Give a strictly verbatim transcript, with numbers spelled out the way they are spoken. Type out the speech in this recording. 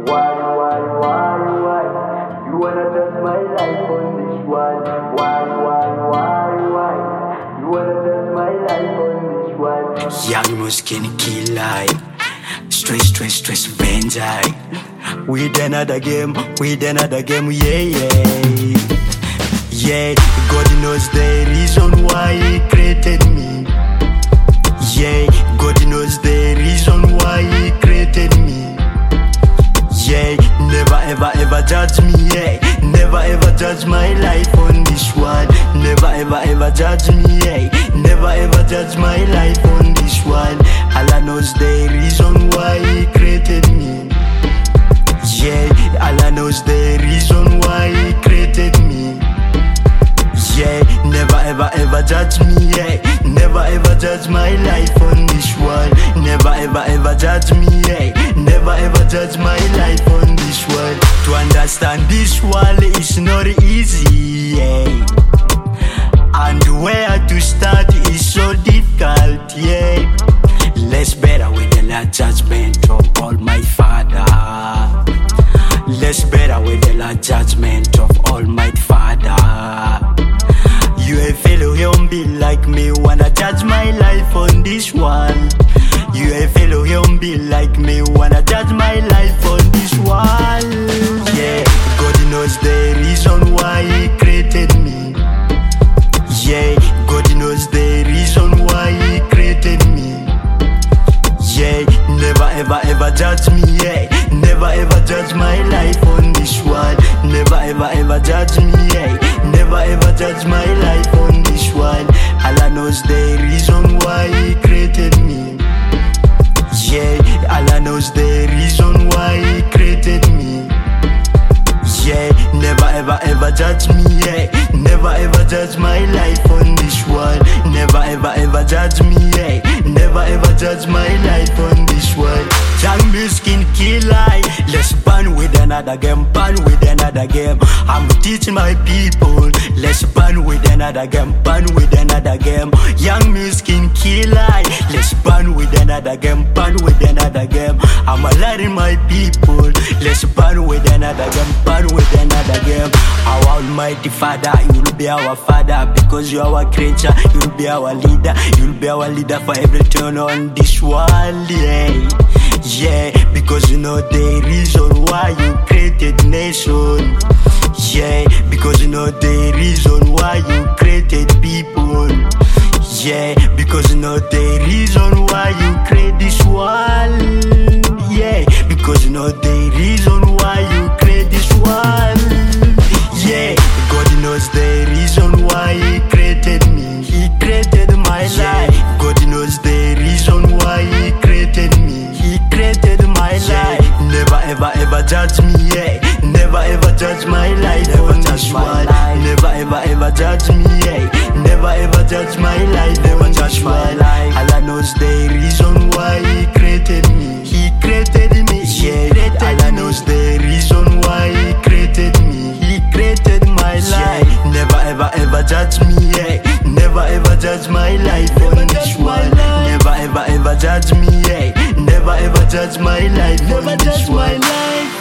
Why, why, why, why? You wanna touch my life on this one? Why, why, why, why? You wanna touch my life on this one? Young Muskin killer, stress, stress, stress, vengeance. With another game, with another game, yeah, yeah. Yeah, God knows the reason why He created me. Yeah, God knows the reason why He created me. Yeah, never ever ever judge me, yeah. Never ever judge my life on this one. Never ever ever judge me, yeah. Never ever judge my life on this one. Allah knows the reason why He created me. Yeah, Allah knows the reason why He created me. Yeah, never ever ever judge me, yeah. Never ever judge my life on this one. Never ever ever judge me, yeah. Never ever judge my life on this one. To understand this world is not easy, yeah. And where to start is so difficult, yeah. Less better with the Lord judgment of Almighty Father. Less better with the Lord judgment of Almighty Father. You a fellow human being like me, wanna judge my life on this one. You a fellow human being like me, wanna judge my life on this one. Yeah, God knows the reason why He created me. Yeah, God knows the reason why He created me. Yeah, never ever ever judge me, yeah. Never ever judge my life on this one. Never ever ever judge me, yeah. Never ever judge my life on this one. Allah knows the reason why He created me. Yeah, Allah knows the reason why He created me. Yeah, never ever ever judge me, yeah. Never ever judge my life on this one. Never ever ever judge me, yeah. Never ever judge my life on this one. Young Muskin killer, let's burn with another game, burn with another game. I'm teaching my people, let's burn with another game, burn with another game. Young Muskin killer, let's burn with another game, burn with another game. I'm alerting my people, let's burn with another game, burn with another game. Our Almighty Father, you'll be our Father because you're our creature. You'll be our leader, you'll be our leader for everything on this world, yeah. Yeah, because you know the reason why you created nation. Yeah, because you know the reason why you created people. Yeah, because you know the reason why you create this world. Yeah, because you know the reason why you create this world. Yeah, God knows the reason why He created me. He created my life. God knows the reason why He created me. He created my life. Never ever ever judge me, yeah. Never ever judge my life. Never judge my life. Never ever ever judge me, yeah. Never ever judge my life. Never judge my life. Allah knows the reason why He created me. He created me, yeah. Allah knows the reason why He created me. He created my life. Never ever ever judge me, yeah. Never ever judge my life on this one. Never ever ever judge me, yeah. Never ever judge my life on this one.